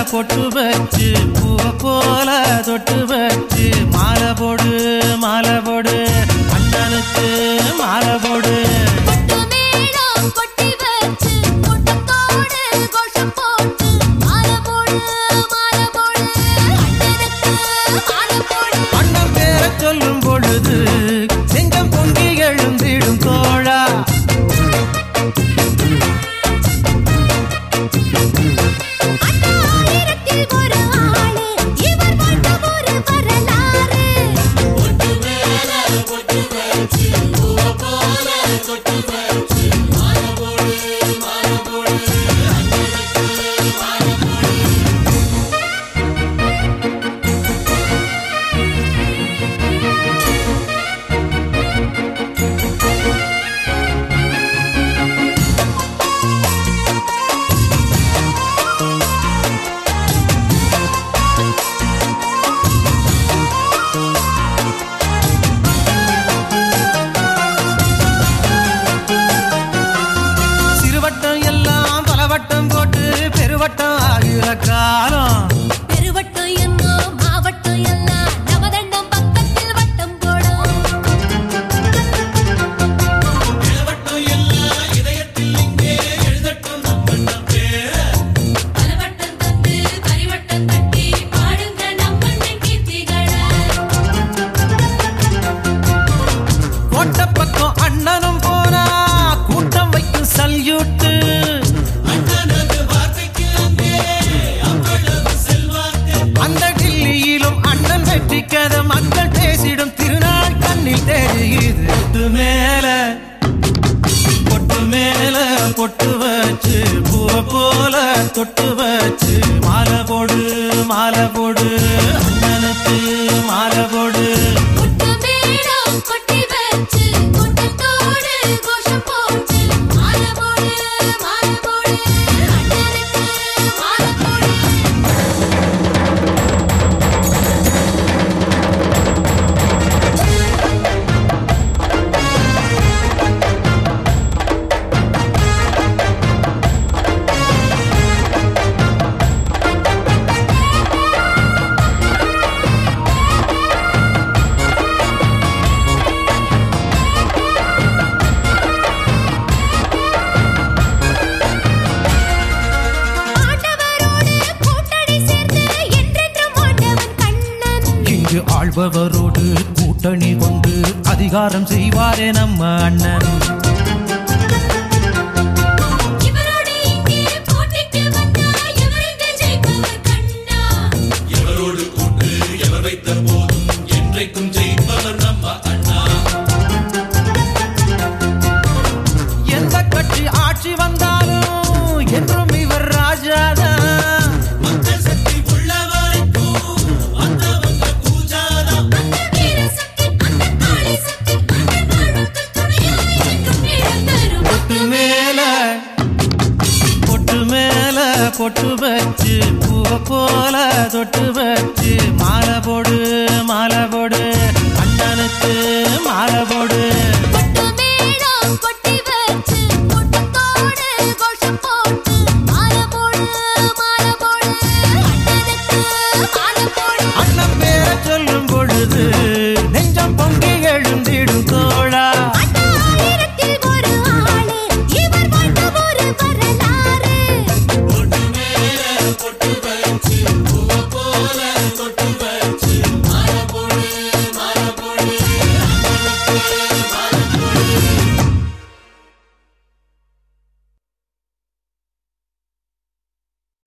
பொட்டு வச்சு பூவை போல தொட்டு வச்சு மாலை போடு மாலை போடு அண்ணனுக்கு மாலை போடு அண்ணன் பேரை சொல்லும் பொழுது நெஞ்சம் பொங்கி எழுந்திடும் தோழா பெருவட்டம் ஆகிற காலம் பெருவட்டம் என்னோ மாவட்டம் எல்லாம் நவதண்டம் பக்கத்தில் வட்டம் போடும் பெருவட்டம் எல்லாம் இதயத்தில் இங்கே எழுதட்டும் நம்மண்ணம் பேர பலவட்டம் தந்து பரிவட்டம் தட்டி பாடுங்க நம்மண்ணன் கீர்த்திகளை கோட்டை பக்கம் அண்ணனும் போனா கூட்டம் வைக்கும் சல்யூட்டு அந்த டில்லியிலும் அண்ணன் வெற்றி கதை மக்கள் பேசிடும் திருநாள் கண்ணில் தெரியுது பொட்டு மேல பொட்டு வச்சு பூவை போல தொட்டு வச்சு மாலை போடு மாலை போடு அண்ணனுக்கு மாலை போடு கொட்டி வச்சு கூட்டத்தோடு கோஷம் போட்டு மாலை போடு மாலை போடு அண்ணனுக்கு மாலை போடு ஆள்பவரோடு கூட்டணி கொண்டு அதிகாரம் செய்வாரே நம்ம அண்ணன் எவரோடு கூட்டு எவர் வைத்த போதும் என்றைக்கும் ஜெயிப்பவர் நம்ம அண்ணா எந்த கட்சி ஆட்சி வந்தாலும் என்றும் இவர் ராஜாதான் மக்கள் சக்தி உள்ளவரைக்கும் வந்தவங்க பூஜாதான் பொட்டு மேல பொட்டு வச்சு பூவை போல தொட்டு வச்சு மாலை போடு மாலை போடு அண்ணனுக்கு மாலை போடு